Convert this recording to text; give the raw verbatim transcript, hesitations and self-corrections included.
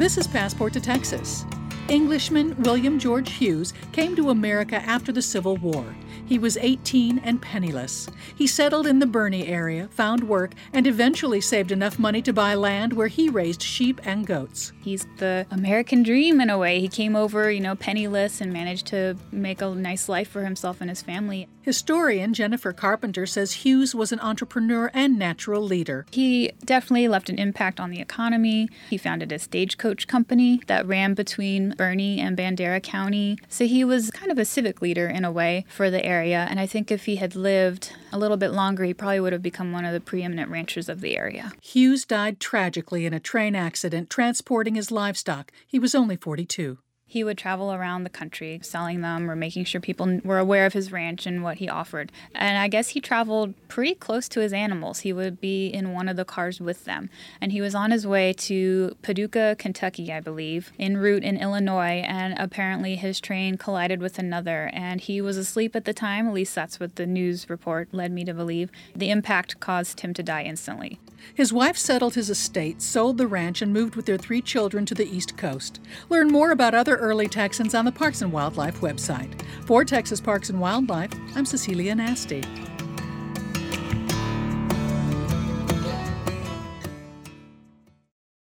This is Passport to Texas. Englishman William George Hughes came to America after the Civil War. He was eighteen and penniless. He settled in the Boerne area, found work, and eventually saved enough money to buy land where he raised sheep and goats. He's the American dream in a way. He came over, you know, penniless and managed to make a nice life for himself and his family. Historian Jennifer Carpenter says Hughes was an entrepreneur and natural leader. He definitely left an impact on the economy. He founded a stagecoach company that ran between Boerne and Bandera County. So he was kind of a civic leader in a way for the area. And I think if he had lived a little bit longer, he probably would have become one of the preeminent ranchers of the area. Hughes died tragically in a train accident transporting his livestock. He was only forty-two. He would travel around the country selling them or making sure people were aware of his ranch and what he offered. And I guess he traveled pretty close to his animals. He would be in one of the cars with them. And he was on his way to Paducah, Kentucky, I believe, en route in Illinois. And apparently his train collided with another. And he was asleep at the time. At least that's what the news report led me to believe. The impact caused him to die instantly. His wife settled his estate, sold the ranch, and moved with their three children to the East Coast. Learn more about other early Texans on the Parks and Wildlife website. For Texas Parks and Wildlife, I'm Cecilia Nasty.